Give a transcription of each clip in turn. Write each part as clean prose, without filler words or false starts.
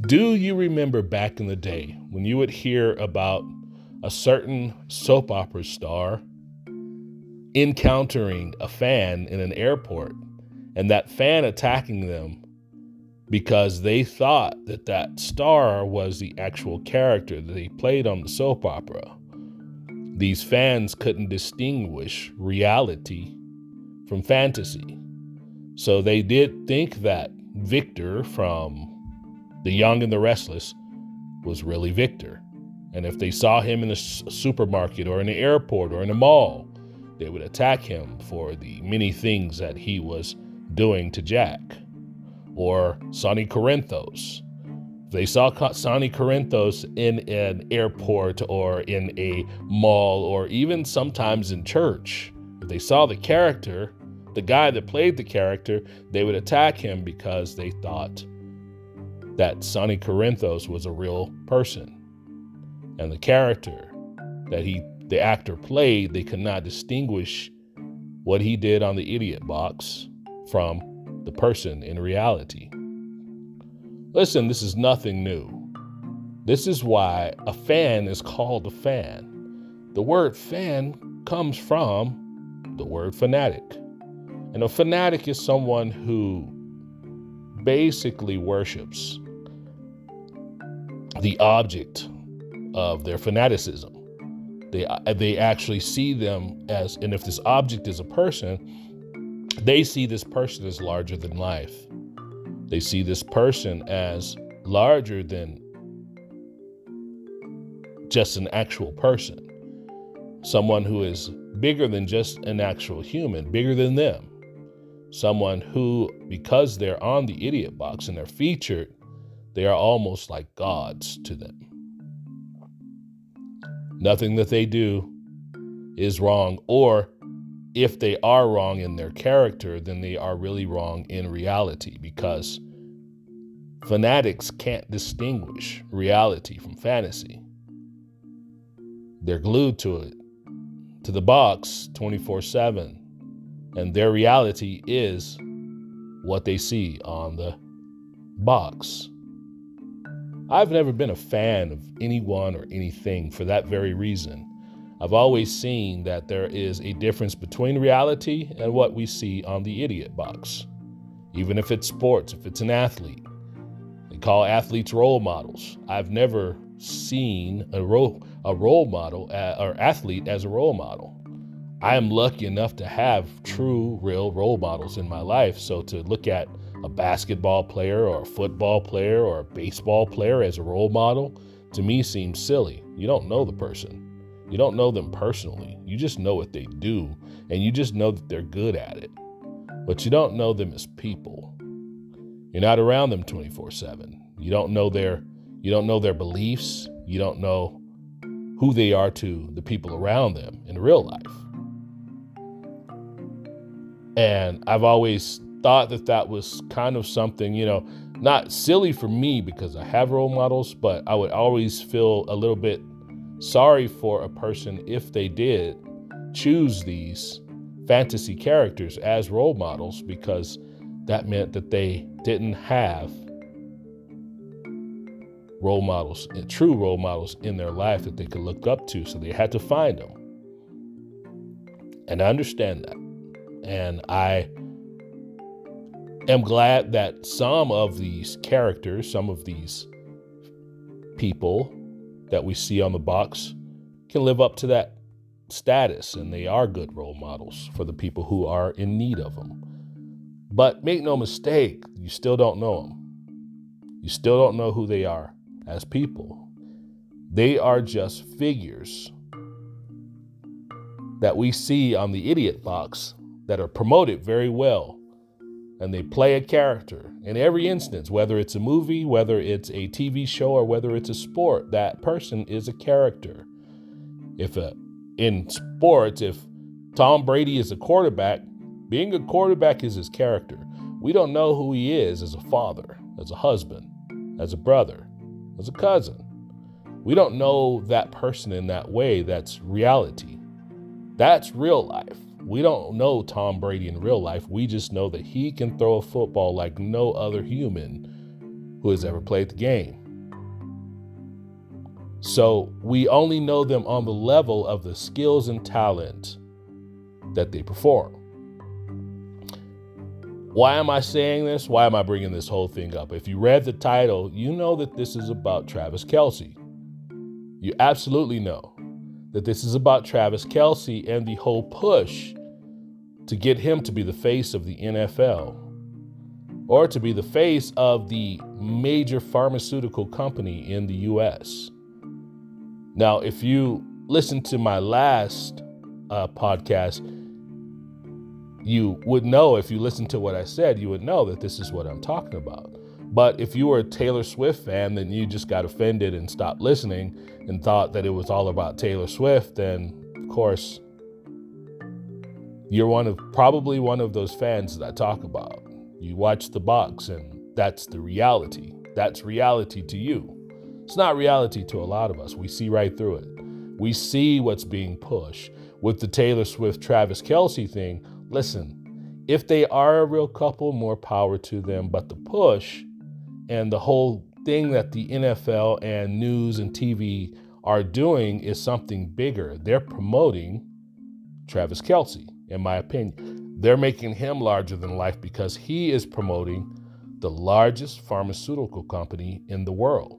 Do you remember back in the day when you would hear about a certain soap opera star encountering a fan in an airport and that fan attacking them because they thought that that star was the actual character that they played on the soap opera? These fans couldn't distinguish reality from fantasy. So they did think that Victor from The Young and the Restless was really Victor. And if they saw him in a supermarket or in the airport or in a mall, they would attack him for the many things that he was doing to Jack. Or Sonny Corinthos. If they saw Sonny Corinthos in an airport or in a mall or even sometimes in church, if they saw the character, the guy that played the character, they would attack him because they thought that Sonny Corinthos was a real person. And the character that the actor played, they could not distinguish what he did on the idiot box from the person in reality. Listen, this is nothing new. This is why a fan is called a fan. The word fan comes from the word fanatic. And a fanatic is someone who basically worships the object of their fanaticism. They actually see them as, and if this object is a person, they see this person as larger than life. They see this person as larger than just an actual person. Someone who is bigger than just an actual human, bigger than them. Someone who, because they're on the idiot box and they're featured, they are almost like gods to them. Nothing that they do is wrong, or if they are wrong in their character, then they are really wrong in reality, because fanatics can't distinguish reality from fantasy. They're glued to it, to the box 24/7, and their reality is what they see on the box. I've never been a fan of anyone or anything for that very reason. I've always seen that there is a difference between reality and what we see on the idiot box. Even if it's sports, if it's an athlete. They call athletes role models. I've never seen a role model or athlete as a role model. I am lucky enough to have true, real role models in my life. So to look at a basketball player or a football player or a baseball player as a role model, to me seems silly. You don't know the person. You don't know them personally. You just know what they do, and you just know that they're good at it. But you don't know them as people. You're not around them 24/7. You don't know their beliefs. You don't know who they are to the people around them in real life. And I've always thought that was kind of something, not silly for me because I have role models, but I would always feel a little bit sorry for a person if they did choose these fantasy characters as role models, because that meant that they didn't have role models, true role models in their life that they could look up to. So they had to find them. And I understand that. And I am glad that some of these characters, some of these people that we see on the box can live up to that status, and they are good role models for the people who are in need of them. But make no mistake, you still don't know them. You still don't know who they are as people. They are just figures that we see on the idiot box that are promoted very well. And they play a character in every instance, whether it's a movie, whether it's a TV show, or whether it's a sport. That person is a character. In sports, if Tom Brady is a quarterback, being a quarterback is his character. We don't know who he is as a father, as a husband, as a brother, as a cousin. We don't know that person in that way. That's reality. That's real life. We don't know Tom Brady in real life. We just know that he can throw a football like no other human who has ever played the game. So we only know them on the level of the skills and talent that they perform. Why am I saying this? Why am I bringing this whole thing up? If you read the title, you know that this is about Travis Kelce. You absolutely know that this is about Travis Kelce and the whole push to get him to be the face of the NFL or to be the face of the major pharmaceutical company in the U.S. Now, if you listen to my last podcast, you would know, if you listen to what I said, you would know that this is what I'm talking about. But if you were a Taylor Swift fan, then you just got offended and stopped listening and thought that it was all about Taylor Swift, then of course, you're probably one of those fans that I talk about. You watch the box and that's the reality. That's reality to you. It's not reality to a lot of us. We see right through it. We see what's being pushed. With the Taylor Swift, Travis Kelce thing, listen, if they are a real couple, more power to them. But the push and the whole thing that the NFL and news and TV are doing is something bigger. They're promoting Travis Kelce, in my opinion. They're making him larger than life because he is promoting the largest pharmaceutical company in the world.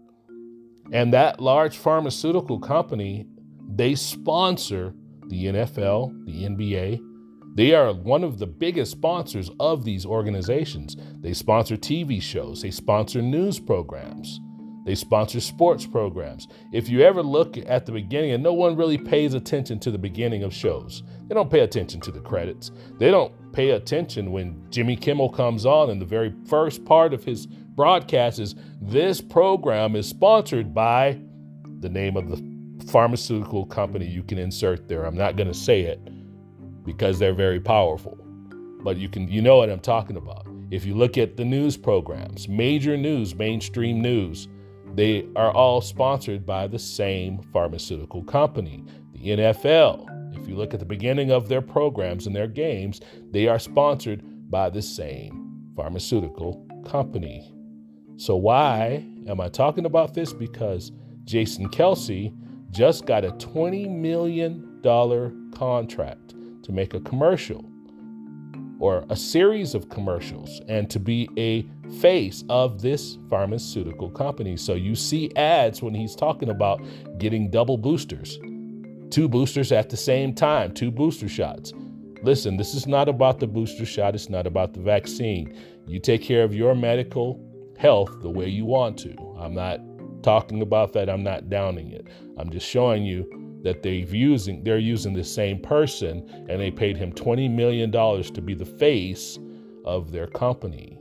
And that large pharmaceutical company, they sponsor the NFL, the NBA. They are one of the biggest sponsors of these organizations. They sponsor TV shows. They sponsor news programs. They sponsor sports programs. If you ever look at the beginning, and no one really pays attention to the beginning of shows. They don't pay attention to the credits. They don't pay attention when Jimmy Kimmel comes on and the very first part of his broadcast is, this program is sponsored by the name of the pharmaceutical company. You can insert there. I'm not going to say it because they're very powerful, but you know what I'm talking about. If you look at the news programs, major news, mainstream news, they are all sponsored by the same pharmaceutical company. The NFL, if you look at the beginning of their programs and their games, they are sponsored by the same pharmaceutical company. So why am I talking about this? Because Jason Kelce just got a $20 million contract to make a commercial or a series of commercials and to be a face of this pharmaceutical company. So you see ads when he's talking about getting double boosters, 2 boosters at the same time, 2 booster shots. Listen, this is not about the booster shot. It's not about the vaccine. You take care of your medical health the way you want to. I'm not talking about that. I'm not downing it. I'm just showing you that they're using the same person, and they paid him $20 million to be the face of their company.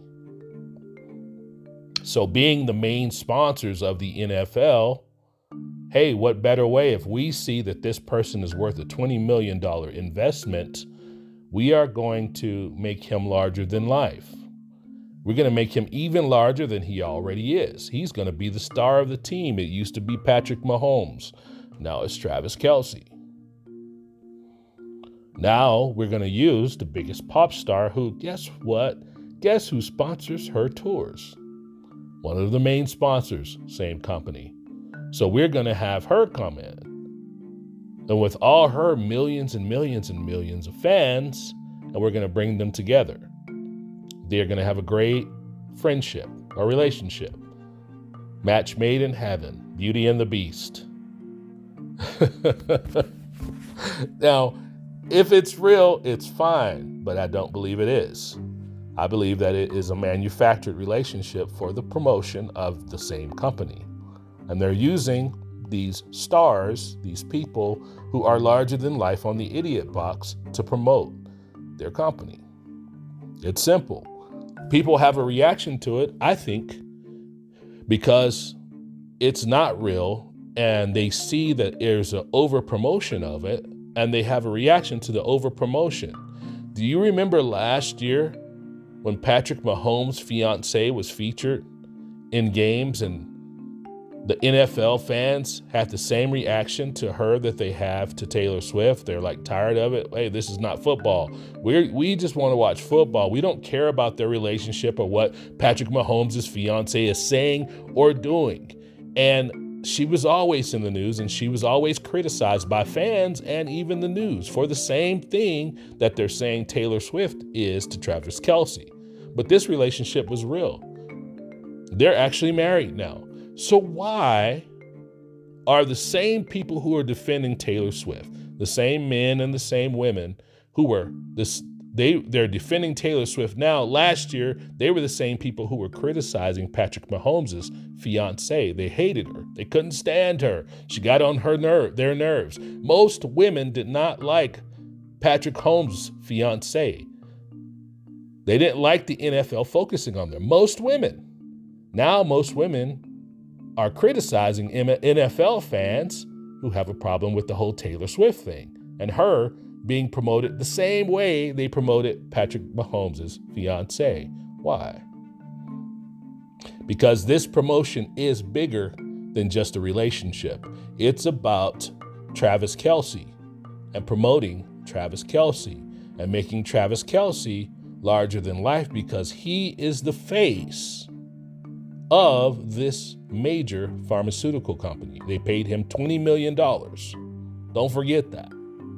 So being the main sponsors of the NFL, hey, what better way? If we see that this person is worth a $20 million investment, we are going to make him larger than life. We're going to make him even larger than he already is. He's going to be the star of the team. It used to be Patrick Mahomes. Now it's Travis Kelce. Now we're going to use the biggest pop star who, guess what? Guess who sponsors her tours? One of the main sponsors, same company. So we're going to have her come in. And with all her millions and millions and millions of fans, and we're going to bring them together. They're going to have a great friendship or relationship. Match made in heaven, Beauty and the Beast. Now, if it's real, it's fine, but I don't believe it is. I believe that it is a manufactured relationship for the promotion of the same company. And they're using these stars, these people who are larger than life on the Idiot Box to promote their company. It's simple. People have a reaction to it, I think, because it's not real and they see that there's an over promotion of it and they have a reaction to the over promotion. Do you remember last year when Patrick Mahomes' fiance was featured in games and The NFL fans had the same reaction to her that they have to Taylor Swift. They're like tired of it. Hey, this is not football. We just want to watch football. We don't care about their relationship or what Patrick Mahomes' fiance is saying or doing. And she was always in the news, and she was always criticized by fans and even the news for the same thing that they're saying Taylor Swift is to Travis Kelce. But this relationship was real. They're actually married now. So why are the same people who are defending Taylor Swift, the same men and the same women who were they're defending Taylor Swift now? Last year, they were the same people who were criticizing Patrick Mahomes' fiance. They hated her. They couldn't stand her. She got on their nerves. Most women did not like Patrick Mahomes' fiance. They didn't like the NFL focusing on them. Most women. Now most women are criticizing NFL fans who have a problem with the whole Taylor Swift thing and her being promoted the same way they promoted Patrick Mahomes' fiance. Why? Because this promotion is bigger than just a relationship. It's about Travis Kelce and promoting Travis Kelce and making Travis Kelce larger than life because he is the face of this major pharmaceutical company. They paid him $20 million. Don't forget that.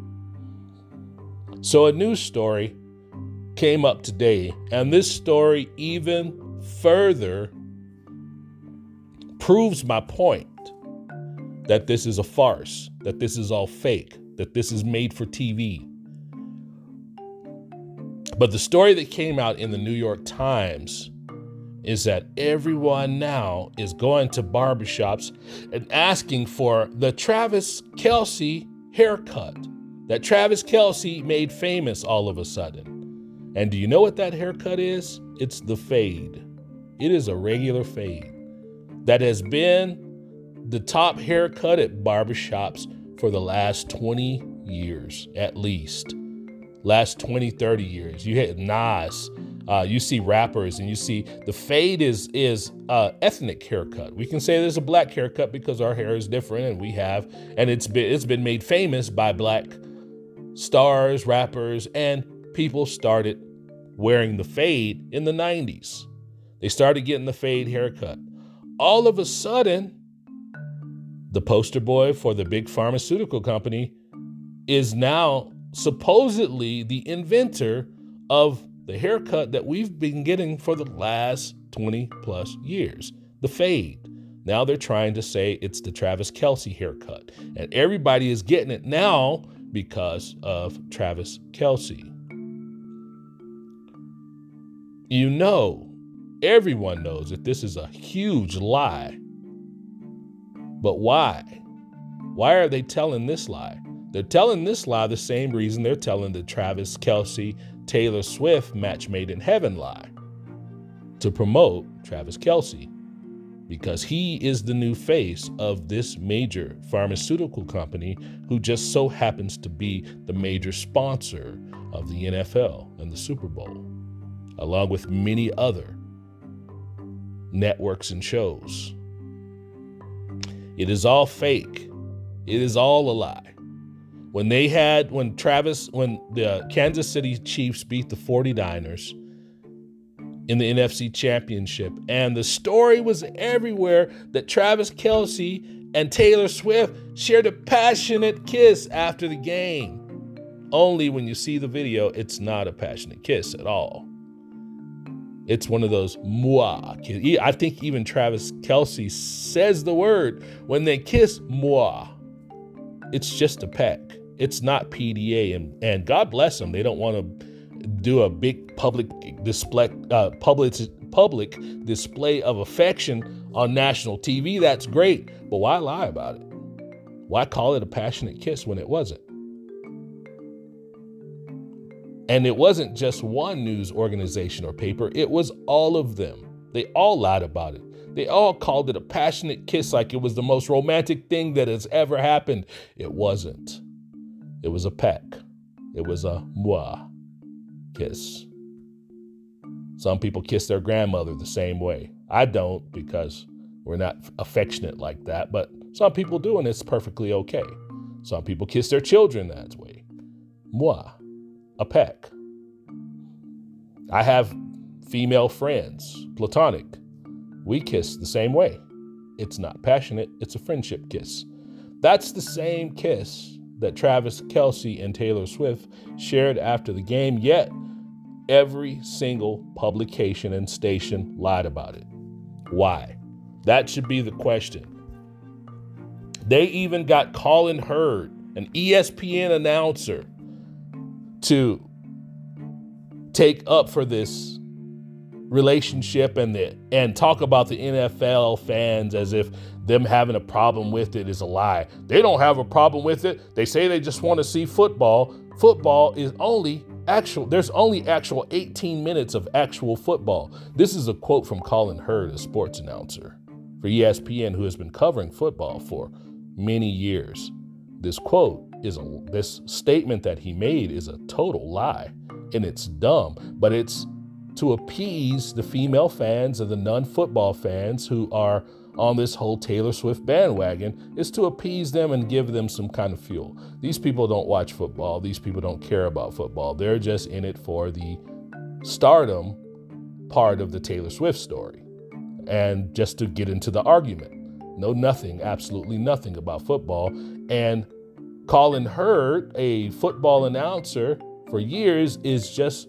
So a news story came up today, and this story even further proves my point that this is a farce, that this is all fake, that this is made for TV. But the story that came out in the New York Times is that everyone now is going to barbershops and asking for the Travis Kelce haircut that Travis Kelce made famous all of a sudden. And do you know what that haircut is? It's the fade. It is a regular fade that has been the top haircut at barbershops for the last 20 years, at least. Last 20, 30 years. You hit Nas. You see rappers, and you see the fade is ethnic haircut. We can say there's a black haircut because our hair is different, and it's been made famous by black stars, rappers, and people started wearing the fade in the 90s. They started getting the fade haircut. All of a sudden, the poster boy for the big pharmaceutical company is now supposedly the inventor of the haircut that we've been getting for the last 20 plus years, the fade. Now they're trying to say it's the Travis Kelce haircut. And everybody is getting it now because of Travis Kelce. You know, everyone knows that this is a huge lie. But why? Why are they telling this lie? They're telling this lie the same reason they're telling the Travis Kelce Taylor Swift match made in heaven lie, to promote Travis Kelce, because he is the new face of this major pharmaceutical company who just so happens to be the major sponsor of the NFL and the Super Bowl, along with many other networks and shows. It is all fake. It is all a lie. When the Kansas City Chiefs beat the 49ers in the NFC Championship, and the story was everywhere that Travis Kelce and Taylor Swift shared a passionate kiss after the game. Only when you see the video, it's not a passionate kiss at all. It's one of those moi. I think even Travis Kelce says the word when they kiss, moi. It's just a peck. It's not PDA, and God bless them. They don't want to do a big public display of affection on national TV. That's great, but why lie about it? Why call it a passionate kiss when it wasn't? And it wasn't just one news organization or paper. It was all of them. They all lied about it. They all called it a passionate kiss like it was the most romantic thing that has ever happened. It wasn't. It was a peck. It was a moi kiss. Some people kiss their grandmother the same way. I don't, because We're not affectionate like that, but some people do, and it's perfectly okay. Some people kiss their children that way. Moi, a peck. I have female friends, platonic. We kiss the same way. It's not passionate, it's a friendship kiss. That's the same kiss that Travis Kelce and Taylor Swift shared after the game, yet every single publication and station lied about it. Why? That should be the question. They even got Colin Hurd, an ESPN announcer, to take up for this relationship and talk about the NFL fans as if them having a problem with it is a lie. They don't have a problem with it. They say they just want to see football. Football is there's only actual 18 minutes of actual football. This is a quote from Colin Hurd, a sports announcer for ESPN who has been covering football for many years. This statement that he made is a total lie, and it's dumb, but it's to appease the female fans and the non-football fans who are on this whole Taylor Swift bandwagon, is to appease them and give them some kind of fuel. These people don't watch football. These people don't care about football. They're just in it for the stardom part of the Taylor Swift story and just to get into the argument. Know nothing, absolutely nothing about football. And Colin Hurd, a football announcer for years, is just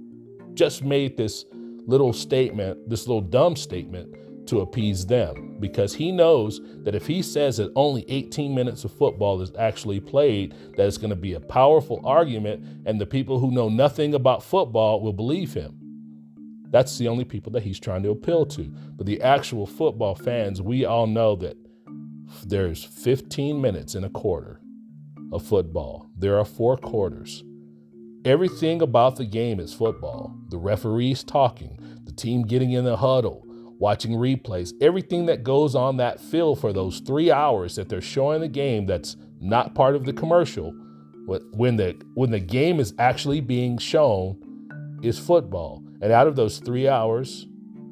made this little statement, this little dumb statement to appease them, because he knows that if he says that only 18 minutes of football is actually played, that it's going to be a powerful argument, and the people who know nothing about football will believe him. That's the only people that he's trying to appeal to. But the actual football fans, we all know that there's 15 minutes in a quarter of football. There are 4 quarters. Everything about the game is football. The referees talking, the team getting in the huddle, watching replays, everything that goes on that field for those 3 hours that they're showing the game that's not part of the commercial, when the game is actually being shown, is football. And out of those 3 hours,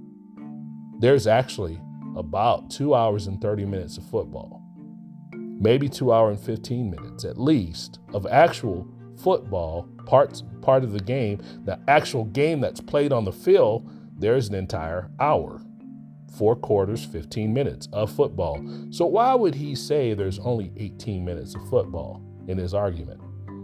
there's actually about 2 hours and 30 minutes of football. Maybe 2 hours and 15 minutes at least of actual football, part of the game. The actual game that's played on the field, there's an entire hour. 4 quarters, 15 minutes of football. So why would he say there's only 18 minutes of football in his argument?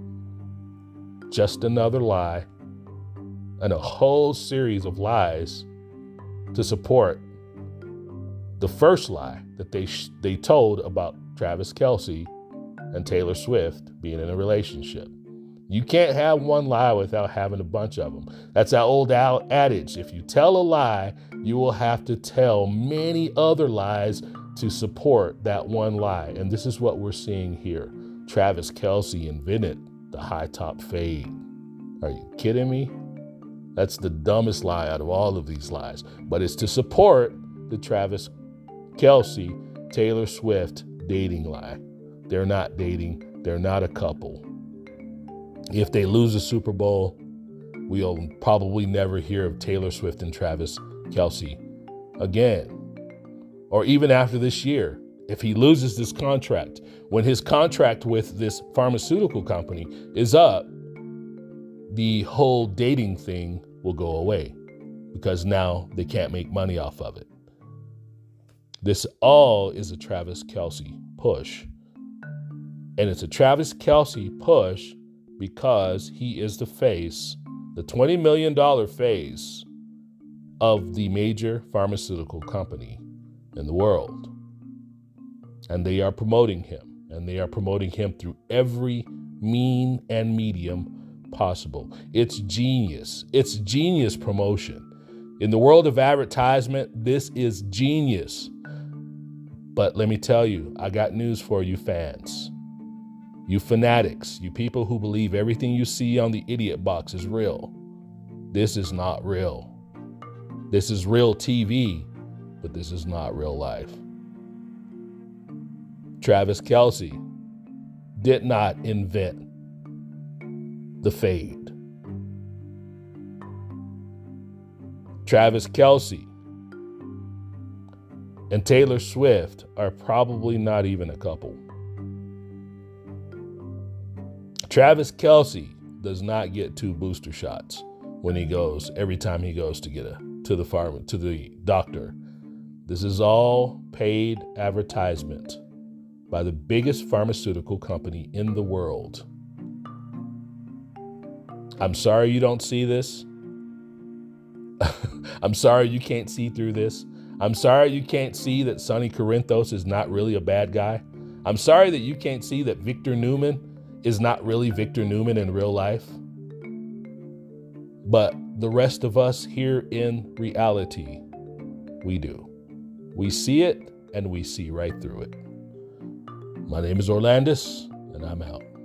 Just another lie and a whole series of lies to support the first lie that they told about Travis Kelce and Taylor Swift being in a relationship. You can't have one lie without having a bunch of them. That's that old adage. If you tell a lie, you will have to tell many other lies to support that one lie. And this is what we're seeing here. Travis Kelce invented the high top fade. Are you kidding me? That's the dumbest lie out of all of these lies. But it's to support the Travis Kelce, Taylor Swift dating lie. They're not dating. They're not a couple. If they lose the Super Bowl, we'll probably never hear of Taylor Swift and Travis Kelce again. Or even after this year, if he loses this contract, when his contract with this pharmaceutical company is up, the whole dating thing will go away because now they can't make money off of it. This all is a Travis Kelce push. And it's a Travis Kelce push because he is the face, the $20 million face of the major pharmaceutical company in the world. And they are promoting him, and they are promoting him through every mean and medium possible. It's genius. It's genius promotion. In the world of advertisement, this is genius. But let me tell you, I got news for you fans. You fanatics, you people who believe everything you see on the idiot box is real. This is not real. This is real TV, but this is not real life. Travis Kelce did not invent the fade. Travis Kelce and Taylor Swift are probably not even a couple. Travis Kelce does not get 2 booster shots every time he goes to the doctor. This is all paid advertisement by the biggest pharmaceutical company in the world. I'm sorry you don't see this. I'm sorry you can't see through this. I'm sorry you can't see that Sonny Corinthos is not really a bad guy. I'm sorry that you can't see that Victor Newman is not really Victor Newman in real life. But the rest of us here in reality, we do. We see it and we see right through it. My name is Orlandis, and I'm out.